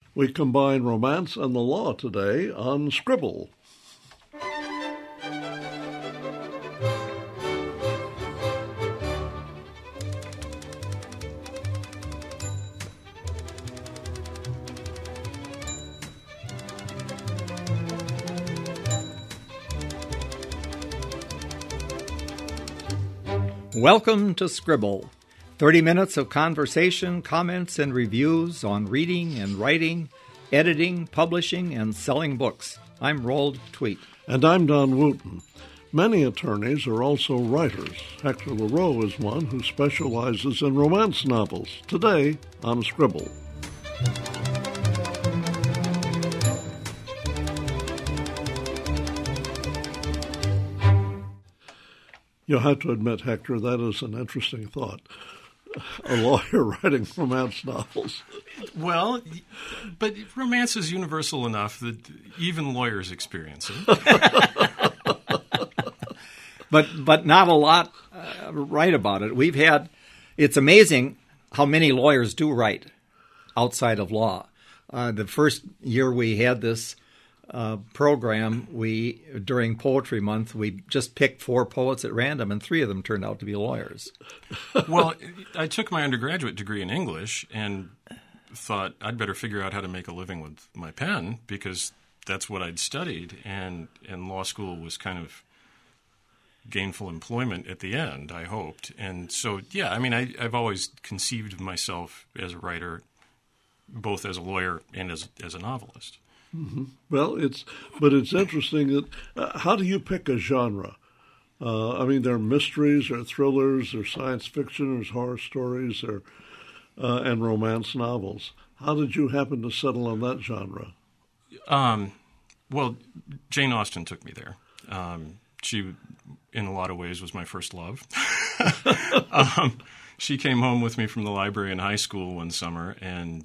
We combine romance and the law today on Scribble. Welcome to Scribble, 30 minutes of conversation, comments, and reviews on reading and writing, editing, publishing, and selling books. I'm Roald Tweet. And I'm Don Wooten. Many attorneys are also writers. Hector LaRoe is one who specializes in romance novels. Today on Scribble. You'll have to admit, Hector, that is an interesting thought. A lawyer writing romance novels. Well, but romance is universal enough that even lawyers experience it. But not a lot write about it. It's amazing how many lawyers do write outside of law. The first year we had this program, during Poetry Month, we just picked 4 poets at random, and 3 of them turned out to be lawyers. Well, I took my undergraduate degree in English and thought I'd better figure out how to make a living with my pen because that's what I'd studied, and law school was kind of gainful employment at the end, I hoped. And so, yeah, I mean, I've always conceived of myself as a writer, both as a lawyer and as a novelist. Mm-hmm. Well, it's interesting that how do you pick a genre? I mean, there are mysteries, there are thrillers, there are science fiction, there's horror stories, and romance novels. How did you happen to settle on that genre? Well, Jane Austen took me there. She, in a lot of ways, was my first love. She came home with me from the library in high school one summer, and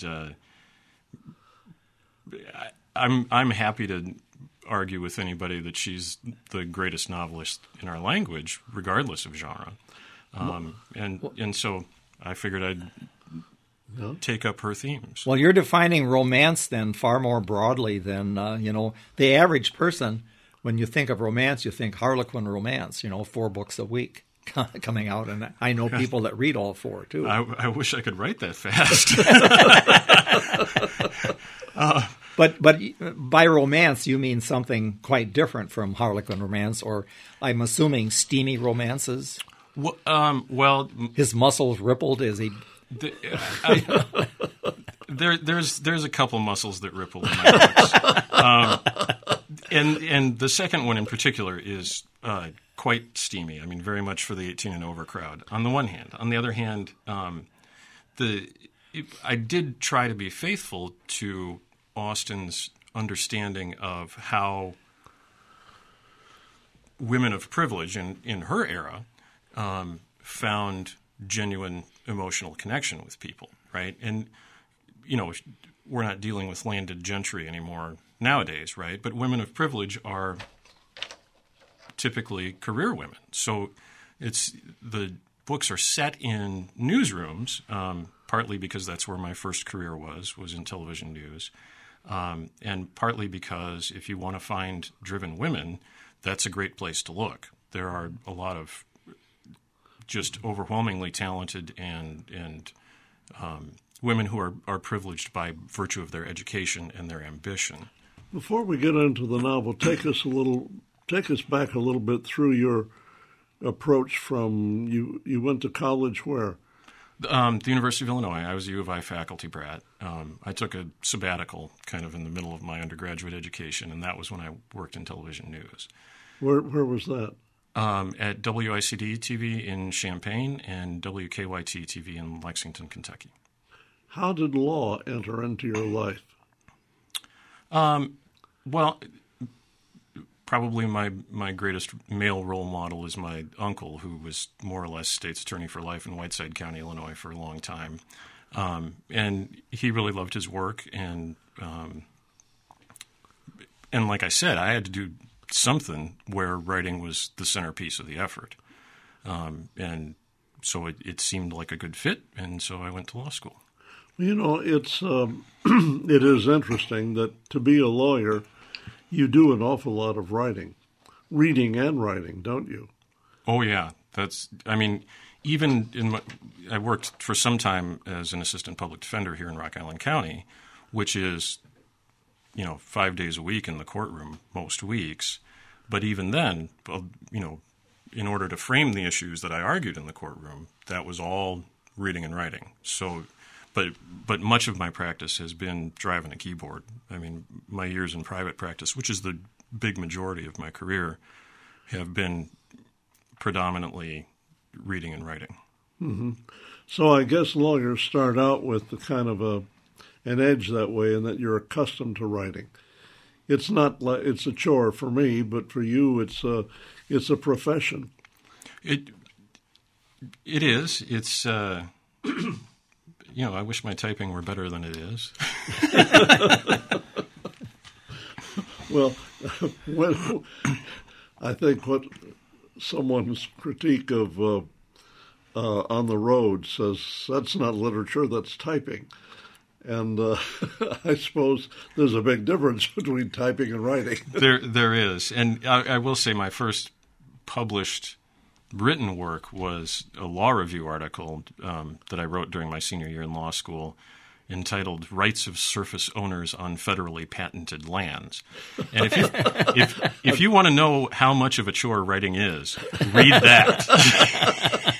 I'm happy to argue with anybody that she's the greatest novelist in our language, regardless of genre. And so I figured I'd take up her themes. Well, you're defining romance then far more broadly than the average person. When you think of romance, you think Harlequin romance. 4 books a week coming out, and I know people that read all 4 too. I wish I could write that fast. But by romance, you mean something quite different from Harlequin romance, or I'm assuming steamy romances? Well, his muscles rippled as he... There's a couple muscles that ripple in my books. And the second one in particular is quite steamy. I mean, very much for the 18 and over crowd, on the one hand. On the other hand, I did try to be faithful to Austen's understanding of how women of privilege in her era found genuine emotional connection with people, right? And, we're not dealing with landed gentry anymore nowadays, right? But women of privilege are typically career women. So the books are set in newsrooms, partly because that's where my first career was in television news. And partly because if you want to find driven women, that's a great place to look. There are a lot of just overwhelmingly talented and women who are privileged by virtue of their education and their ambition. Before we get into the novel, take us back a little bit through your approach from you went to college where? The University of Illinois. I was a U of I faculty brat. I took a sabbatical kind of in the middle of my undergraduate education, and that was when I worked in television news. Where was that? At WICD TV in Champaign and WKYT TV in Lexington, Kentucky. How did law enter into your life? Well, probably my greatest male role model is my uncle, who was more or less state's attorney for life in Whiteside County, Illinois, for a long time. And he really loved his work. And like I said, I had to do something where writing was the centerpiece of the effort. And so it seemed like a good fit, and so I went to law school. It's it is interesting that to be a lawyer, you do an awful lot of reading and writing, don't you? Oh yeah, even I worked for some time as an assistant public defender here in Rock Island County, which is 5 days a week in the courtroom most weeks. But even then, in order to frame the issues that I argued in the courtroom, that was all reading and writing. So, but much of my practice has been driving a keyboard. I mean, my years in private practice, which is the big majority of my career, have been predominantly reading and writing. Mm-hmm. So I guess lawyers start out with the kind of an edge that way, in that you're accustomed to writing. It's not like it's a chore for me, but for you, it's a profession. It is. It's I wish my typing were better than it is. Well, I think what someone's critique of On the Road says, that's not literature, that's typing. And I suppose there's a big difference between typing and writing. There is. And I will say my first published written work was a law review article that I wrote during my senior year in law school, entitled "Rights of Surface Owners on Federally Patented Lands." And if you want to know how much of a chore writing is, read that.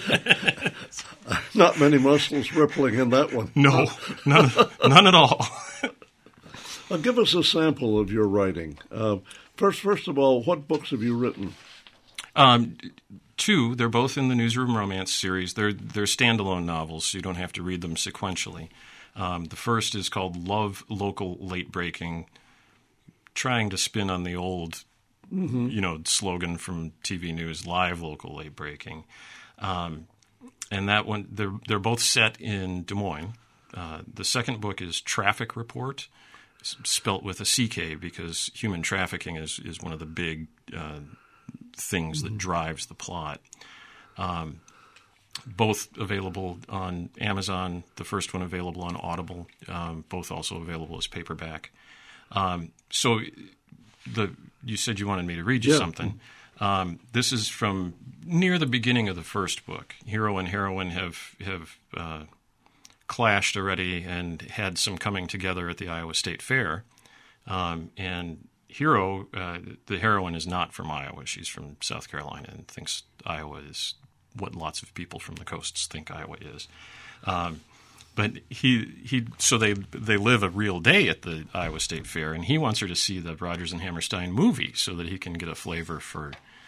Not many muscles rippling in that one. No, none at all. Give us a sample of your writing. First of all, what books have you written? Two. They're both in the Newsroom Romance series. They're standalone novels, so you don't have to read them sequentially. The first is called Love Local Late Breaking, trying to spin on the old, slogan from TV news, Live Local Late Breaking. And that one, they're both set in Des Moines. The second book is Traffic Report, spelt with a CK because human trafficking is one of the big things that drives the plot. Both available on Amazon. The first one available on Audible. Both also available as paperback. So you said you wanted me to read you something. This is from near the beginning of the first book. Hero and heroine have clashed already and had some coming together at the Iowa State Fair. And Hero, the heroine, is not from Iowa. She's from South Carolina and thinks Iowa is what lots of people from the coasts think Iowa is. But so they live a real day at the Iowa State Fair, and he wants her to see the Rodgers and Hammerstein movie so that he can get a flavor for,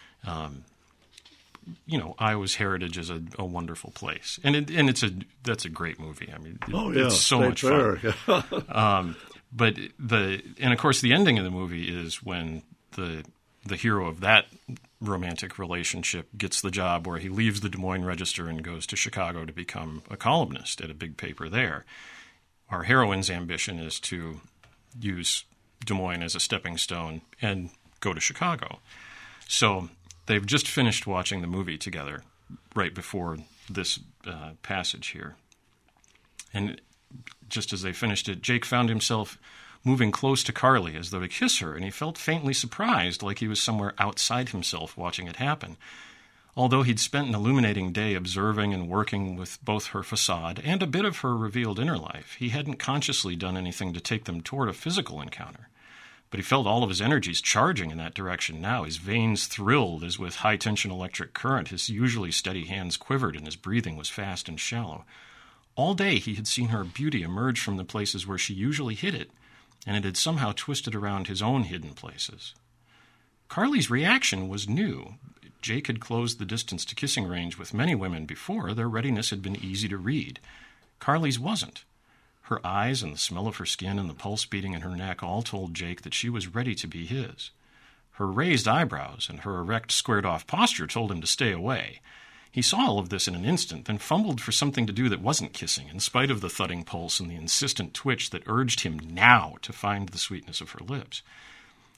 Iowa's heritage as a wonderful place. And that's a great movie. I mean, it's so much fun. But of course the ending of the movie is when the hero of that romantic relationship gets the job where he leaves the Des Moines Register and goes to Chicago to become a columnist at a big paper there. Our heroine's ambition is to use Des Moines as a stepping stone and go to Chicago. So they've just finished watching the movie together right before this passage here. And just as they finished it, Jake found himself moving close to Carly as though to kiss her, and he felt faintly surprised, like he was somewhere outside himself watching it happen. Although he'd spent an illuminating day observing and working with both her facade and a bit of her revealed inner life, he hadn't consciously done anything to take them toward a physical encounter. But he felt all of his energies charging in that direction now. His veins thrilled as with high-tension electric current. His usually steady hands quivered, and his breathing was fast and shallow. All day he had seen her beauty emerge from the places where she usually hid it, and it had somehow twisted around his own hidden places. Carly's reaction was new. Jake had closed the distance to kissing range with many women before. Their readiness had been easy to read. Carly's wasn't. Her eyes and the smell of her skin and the pulse beating in her neck all told Jake that she was ready to be his. Her raised eyebrows and her erect, squared-off posture told him to stay away. He saw all of this in an instant, then fumbled for something to do that wasn't kissing, in spite of the thudding pulse and the insistent twitch that urged him now to find the sweetness of her lips.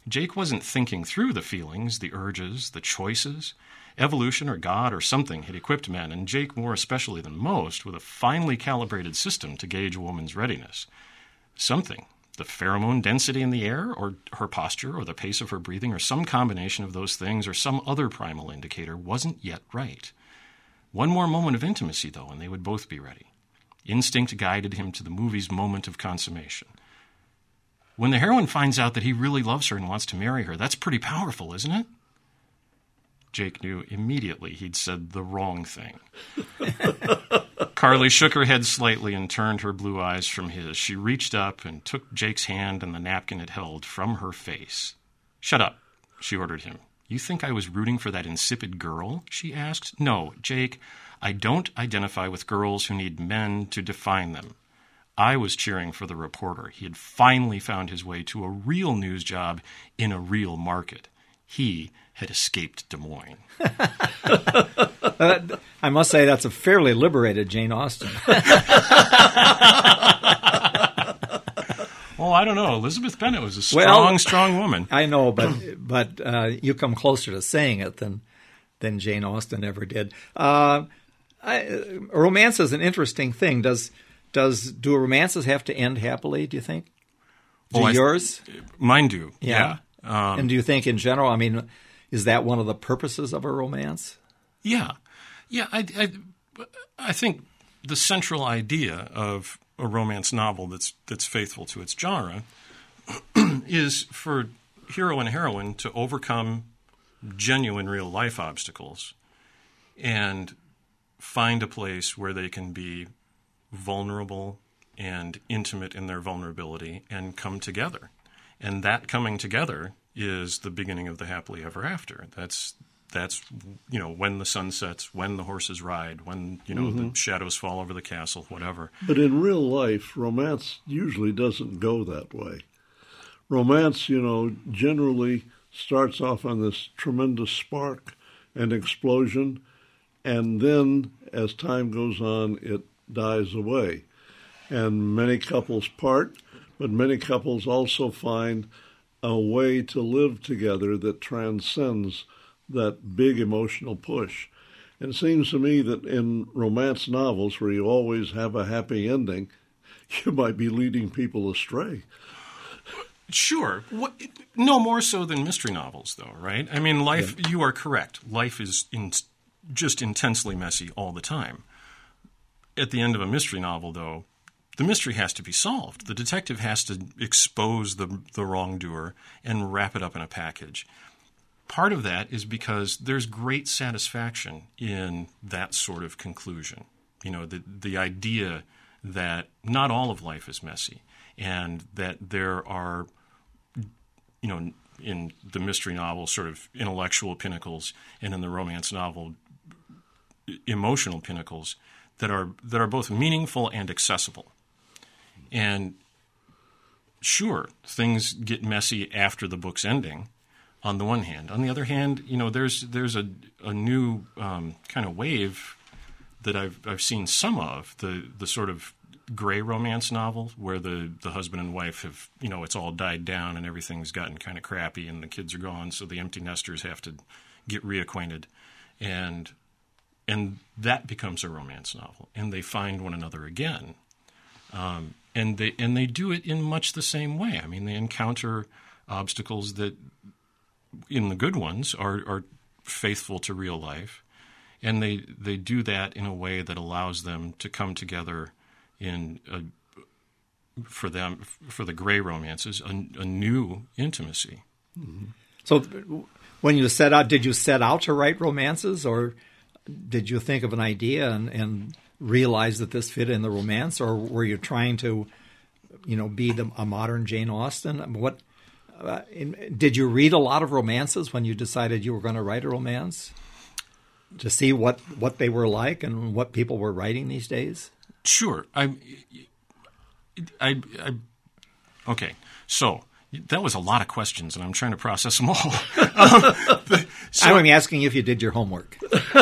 Jake wasn't thinking through the feelings, the urges, the choices. Evolution or God or something had equipped men, and Jake more especially than most, with a finely calibrated system to gauge a woman's readiness. Something. The pheromone density in the air, or her posture, or the pace of her breathing, or some combination of those things, or some other primal indicator wasn't yet right. One more moment of intimacy, though, and they would both be ready. Instinct guided him to the movie's moment of consummation. When the heroine finds out that he really loves her and wants to marry her, that's pretty powerful, isn't it? Jake knew immediately he'd said the wrong thing. Carly shook her head slightly and turned her blue eyes from his. She reached up and took Jake's hand and the napkin it held from her face. "Shut up," she ordered him. "You think I was rooting for that insipid girl?" she asked. "No, Jake, I don't identify with girls who need men to define them. I was cheering for the reporter. He had finally found his way to a real news job in a real market. He had escaped Des Moines." I must say that's a fairly liberated Jane Austen. Well, I don't know. Elizabeth Bennet was a strong woman. I know, but you come closer to saying it than Jane Austen ever did. Romance is an interesting thing. Do romances have to end happily, do you think? Yours? Mine do, yeah. And do you think in general, I mean, is that one of the purposes of a romance? Yeah. I think the central idea of a romance novel that's faithful to its genre is for hero and heroine to overcome genuine real life obstacles and find a place where they can be vulnerable and intimate in their vulnerability and come together. And that coming together is the beginning of the happily ever after. That's when the sun sets, when the horses ride, when the shadows fall over the castle, whatever. But in real life, romance usually doesn't go that way. Romance, generally starts off on this tremendous spark and explosion, and then as time goes on, it dies away. And many couples part, but many couples also find a way to live together that transcends that big emotional push. And it seems to me that in romance novels where you always have a happy ending, you might be leading people astray. Sure. No more so than mystery novels, though, right? I mean, life, yeah. You are correct. Life is just intensely messy all the time. At the end of a mystery novel, though, the mystery has to be solved. The detective has to expose the wrongdoer and wrap it up in a package. Part of that is because there's great satisfaction in that sort of conclusion. The idea that not all of life is messy and that there are, in the mystery novel, sort of intellectual pinnacles, and in the romance novel, emotional pinnacles that are both meaningful and accessible. And sure, things get messy after the book's ending, on the one hand. On the other hand, there's a new kind of wave that I've seen some of, the sort of gray romance novel where the husband and wife have, it's all died down and everything's gotten kind of crappy and the kids are gone, so the empty nesters have to get reacquainted. And that becomes a romance novel, and they find one another again. And they do it in much the same way. I mean, they encounter obstacles that, in the good ones, are faithful to real life, and they do that in a way that allows them to come together for the gray romances, a new intimacy. Mm-hmm. So, when you set out, did you set out to write romances, or did you think of an idea and realize that this fit in the romance, or were you trying to, be a modern Jane Austen? Did you read a lot of romances when you decided you were going to write a romance to see what they were like and what people were writing these days? Sure. Okay. So that was a lot of questions, and I'm trying to process them all. I'm asking if you did your homework.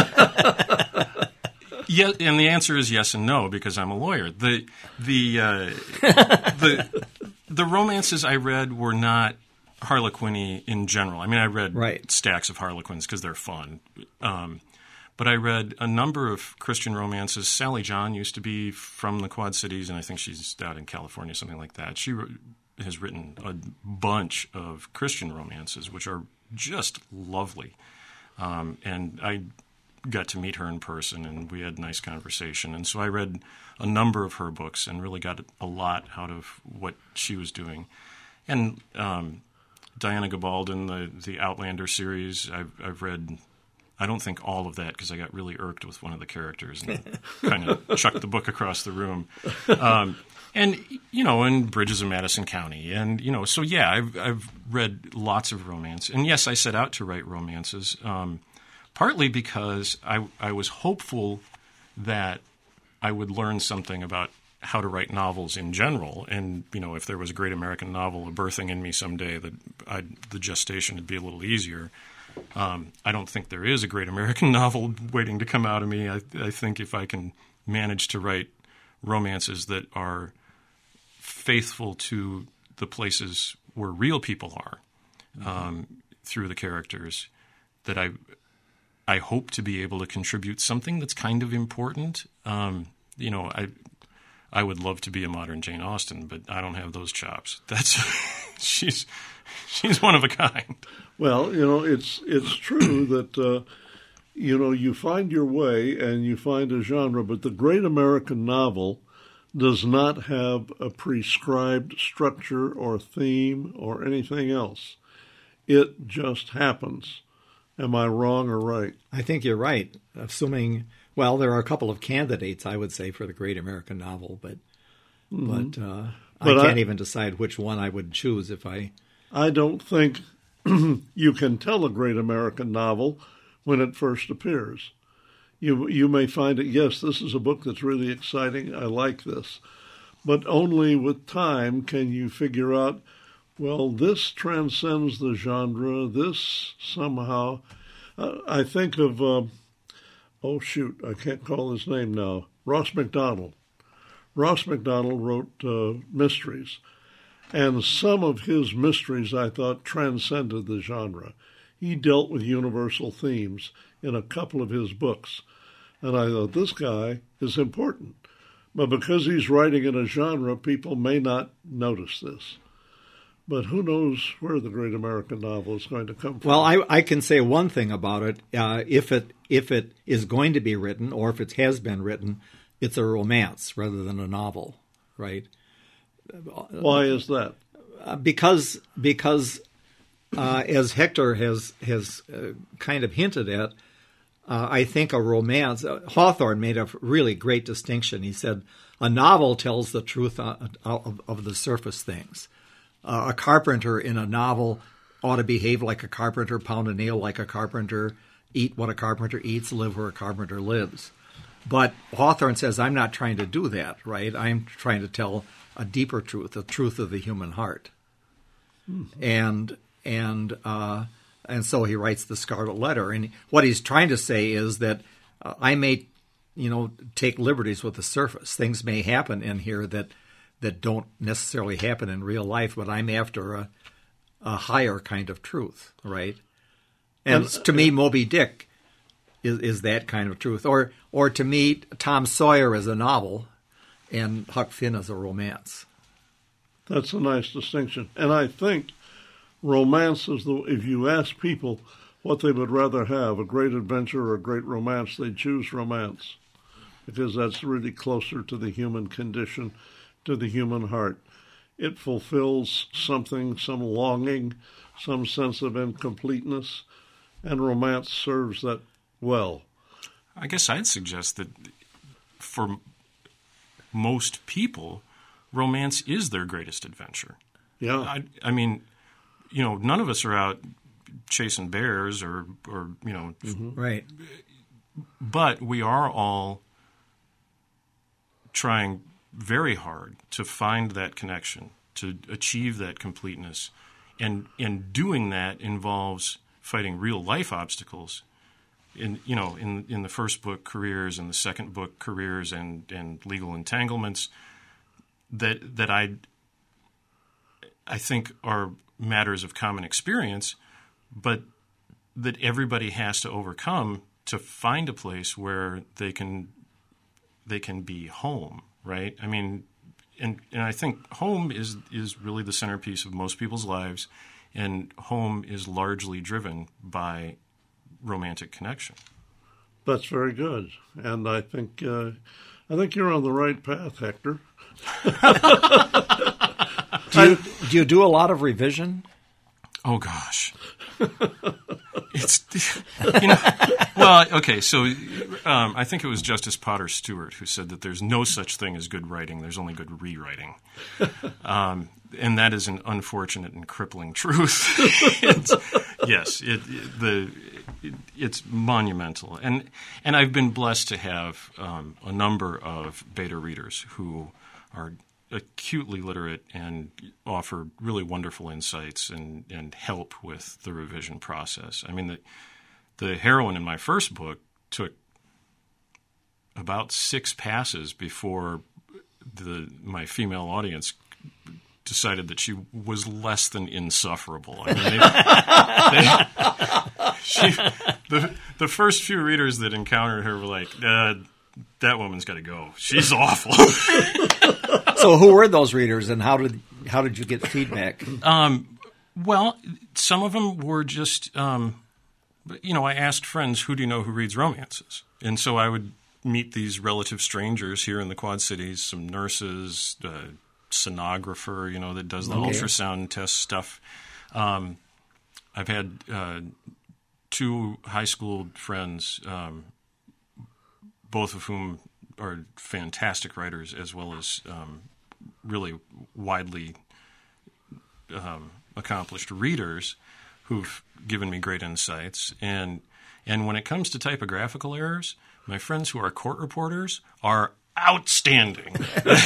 Yeah, and the answer is yes and no because I'm a lawyer. The romances I read were not Harlequin-y in general. I mean, I read Right. stacks of Harlequins because they're fun. But I read a number of Christian romances. Sally John used to be from the Quad Cities, and I think she's out in California, something like that. She has written a bunch of Christian romances, which are just lovely. And I got to meet her in person, and we had a nice conversation. And so I read a number of her books and really got a lot out of what she was doing. And Diana Gabaldon, the Outlander series, I've read, I don't think all of that because I got really irked with one of the characters and kind of chucked the book across the room. And, and Bridges of Madison County. And, so yeah, I've read lots of romance. And yes, I set out to write romances, partly because I was hopeful that I would learn something about how to write novels in general. And, if there was a great American novel birthing in me someday, that the gestation would be a little easier. I don't think there is a great American novel waiting to come out of me. I think if I can manage to write romances that are faithful to the places where real people are, through the characters, that I hope to be able to contribute something that's kind of important. I would love to be a modern Jane Austen, but I don't have those chops. She's one of a kind. Well, it's true that you find your way and you find a genre, but the great American novel does not have a prescribed structure or theme or anything else. It just happens. Am I wrong or right? I think you're right. Assuming, well, there are a couple of candidates, I would say, for the great American novel, but I can't even decide which one I would choose if I don't think you can tell a great American novel when it first appears. You may find it, yes, this is a book that's really exciting, I like this. But only with time can you figure out, well, this transcends the genre, this somehow. I think of, I can't call his name now, Ross Macdonald. Ross Macdonald wrote mysteries, and some of his mysteries, I thought, transcended the genre. He dealt with universal themes in a couple of his books, and I thought, this guy is important. But because he's writing in a genre, people may not notice this. But who knows where the great American novel is going to come from? Well, I can say one thing about it. If it is going to be written, or if it has been written, it's a romance rather than a novel, right? Why is that? Because as Hector has kind of hinted at, I think a romance. Hawthorne made a really great distinction. He said a novel tells the truth of the surface things. A carpenter in a novel ought to behave like a carpenter, pound a nail like a carpenter, eat what a carpenter eats, live where a carpenter lives. But Hawthorne says, I'm not trying to do that, right? I'm trying to tell a deeper truth, the truth of the human heart. Mm-hmm. And so he writes the Scarlet Letter. And what he's trying to say is that I may, take liberties with the surface. Things may happen in here that don't necessarily happen in real life, but I'm after a higher kind of truth, right? And to me, Moby Dick is that kind of truth. Or to me, Tom Sawyer is a novel and Huck Finn is a romance. That's a nice distinction. And I think romance is if you ask people what they would rather have, a great adventure or a great romance, they choose romance because that's really closer to the human condition, to the human heart. It fulfills something, some longing, some sense of incompleteness, and romance serves that well. I guess I'd suggest that for most people, romance is their greatest adventure. Yeah. I mean, none of us are out chasing bears or Mm-hmm. Right. But we are all trying very hard to find that connection, to achieve that completeness. And doing that involves fighting real life obstacles. In the first book, careers, and the second book, careers and legal entanglements that I think are matters of common experience, but that everybody has to overcome to find a place where they can be home, right? I mean, and I think home is really the centerpiece of most people's lives, and home is largely driven by romantic connection. That's very good, and I think you're on the right path, Hector. Do you do a lot of revision? Oh gosh, it's well, okay. So I think it was Justice Potter Stewart who said that there's no such thing as good writing. There's only good rewriting, and that is an unfortunate and crippling truth. It's monumental, and I've been blessed to have a number of beta readers who are acutely literate and offer really wonderful insights and help with the revision process. I mean, the heroine in my first book took about 6 passes before my female audience decided that she was less than insufferable. I mean, the first few readers that encountered her were like, that woman's got to go. She's awful. So who were those readers, and how did you get feedback? Well, some of them were just, I asked friends, who do you know who reads romances? And so I would meet these relative strangers here in the Quad Cities, some nurses, sonographer, that does the ultrasound test stuff. I've had 2 high school friends, both of whom are fantastic writers, as well as really widely accomplished readers who've given me great insights. And when it comes to typographical errors, my friends who are court reporters are outstanding.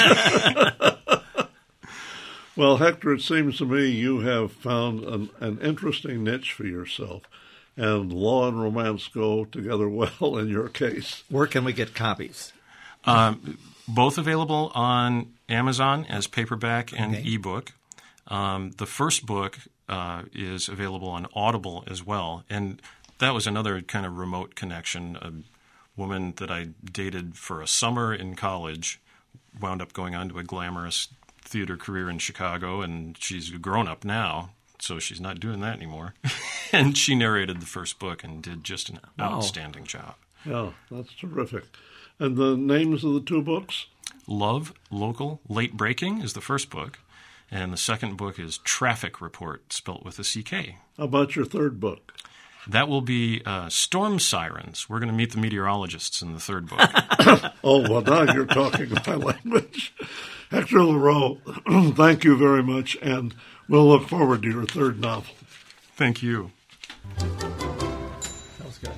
Well, Hector, it seems to me you have found an interesting niche for yourself, and law and romance go together well in your case. Where can we get copies? Both available on Amazon as paperback and ebook. The first book is available on Audible as well, and that was another kind of remote connection. A woman that I dated for a summer in college wound up going on to a glamorous theater career in Chicago, and she's a grown-up now, so she's not doing that anymore. And she narrated the first book and did just an outstanding job. Yeah, that's terrific. And the names of the 2 books? Love, Local, Late Breaking is the first book, and the second book is Traffic Report, spelt with a CK. How about your third book? That will be Storm Sirens. We're going to meet the meteorologists in the third book. Oh, well, now you're talking my language. Hector LaRoe, thank you very much, and we'll look forward to your third novel. Thank you. That was good.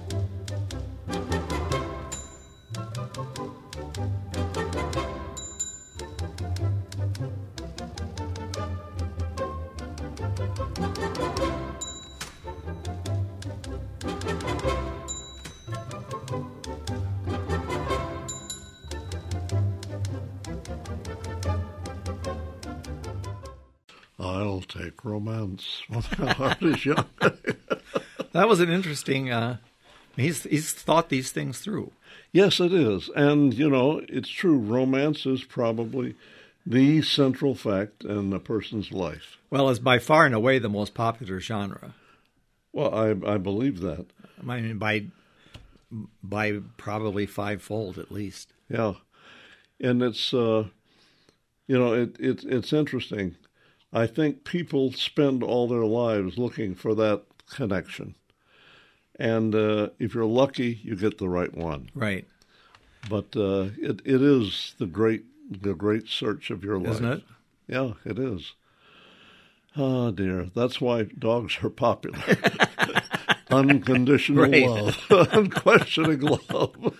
I'll take romance when my heart is young. That was an interesting. He's thought these things through. Yes, it is. And, it's true. Romance is probably the central fact in a person's life. Well, it's by far and away the most popular genre. Well, I believe that. I mean, by probably 5-fold at least. Yeah. And it's, it's interesting. I think people spend all their lives looking for that connection. And if you're lucky, you get the right one. Right. But it is the great search of your life. Isn't it? Yeah, it is. Oh, dear. That's why dogs are popular. Unconditional love. Unquestioning love.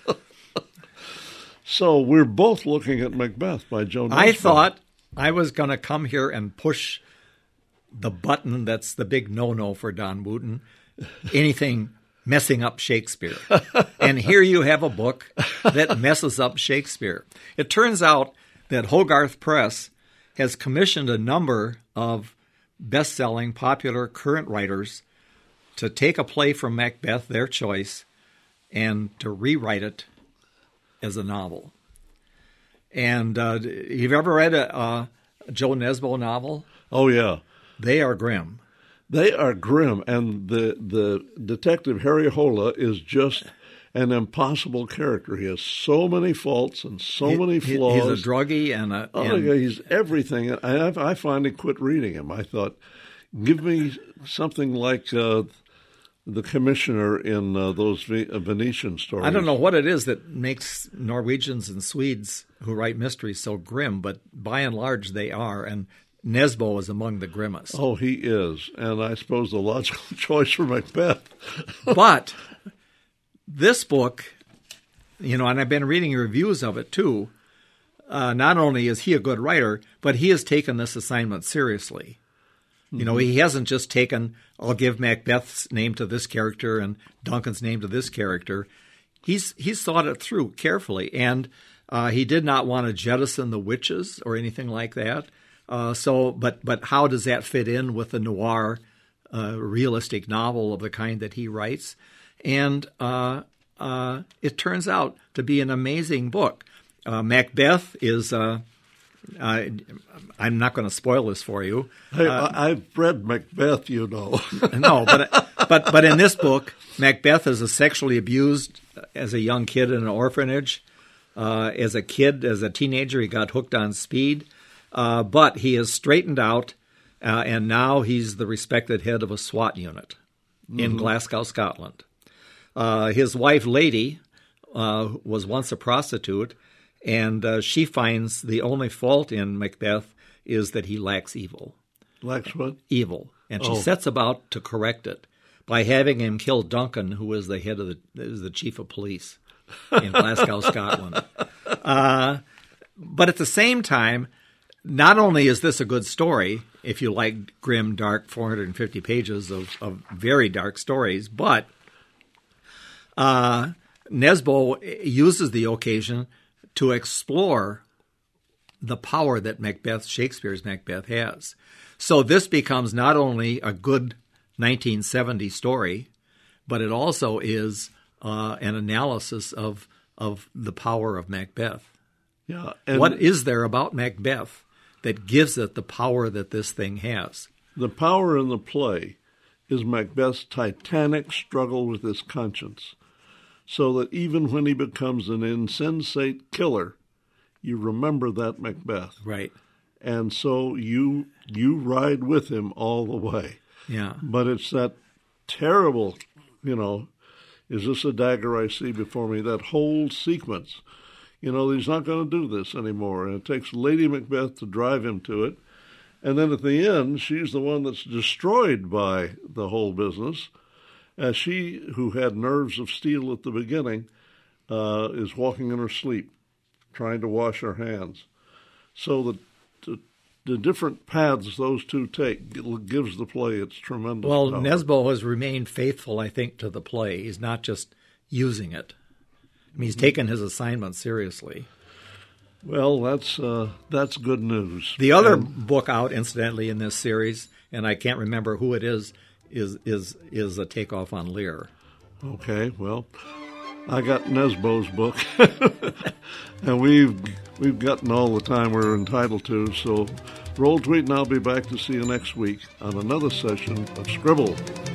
So we're both looking at Macbeth by Joe Nesbø. I thought I was going to come here and push the button that's the big no-no for Don Wooten, anything messing up Shakespeare. And here you have a book that messes up Shakespeare. It turns out that Hogarth Press has commissioned a number of best-selling, popular current writers to take a play from Macbeth, their choice, and to rewrite it as a novel. And you've ever read a Joe Nesbo novel? Oh, yeah. They are grim. They are grim, and the detective Harry Hola is just an impossible character. He has so many faults and so many flaws. He's a druggie and he's everything. I finally quit reading him. I thought, give me something like the commissioner in those Venetian stories. I don't know what it is that makes Norwegians and Swedes who write mysteries so grim, but by and large they are, and Nesbo is among the grimmest. Oh, he is, and I suppose the logical choice for Macbeth. But this book, and I've been reading reviews of it too, not only is he a good writer, but he has taken this assignment seriously. Mm-hmm. He hasn't just taken, I'll give Macbeth's name to this character and Duncan's name to this character. He's thought it through carefully, and he did not want to jettison the witches or anything like that. But how does that fit in with the noir, realistic novel of the kind that he writes? And it turns out to be an amazing book. Macbeth is. I'm not going to spoil this for you. Hey, I've read Macbeth, No, but in this book, Macbeth is sexually abused as a young kid in an orphanage. As a teenager, he got hooked on speed. But he is straightened out, and now he's the respected head of a SWAT unit in Glasgow, Scotland. His wife, Lady, was once a prostitute, and she finds the only fault in Macbeth is that he lacks evil. Lacks what? Evil. And she sets about to correct it by having him kill Duncan, who is the head of the chief of police in Glasgow, Scotland. But at the same time, not only is this a good story, if you like grim, dark, 450 pages of very dark stories, but Nesbo uses the occasion to explore the power that Shakespeare's Macbeth has. So this becomes not only a good 1970 story, but it also is an analysis of the power of Macbeth. Yeah. What is there about Macbeth that gives it the power that this thing has? The power in the play is Macbeth's titanic struggle with his conscience, so that even when he becomes an insensate killer, you remember that Macbeth. Right. And so you ride with him all the way. Yeah. But it's that terrible, is this a dagger I see before me? That whole sequence. He's not going to do this anymore. And it takes Lady Macbeth to drive him to it. And then at the end, she's the one that's destroyed by the whole business. As she, who had nerves of steel at the beginning, is walking in her sleep, trying to wash her hands. So the different paths those two take gives the play its tremendous power. Nesbo has remained faithful, I think, to the play. He's not just using it. He's taken his assignment seriously. Well, that's good news. The other book out, incidentally, in this series, and I can't remember who it is a takeoff on Lear. Okay, well, I got Nesbo's book, and we've gotten all the time we're entitled to. So, Roll Tweet, and I'll be back to see you next week on another session of Scribble.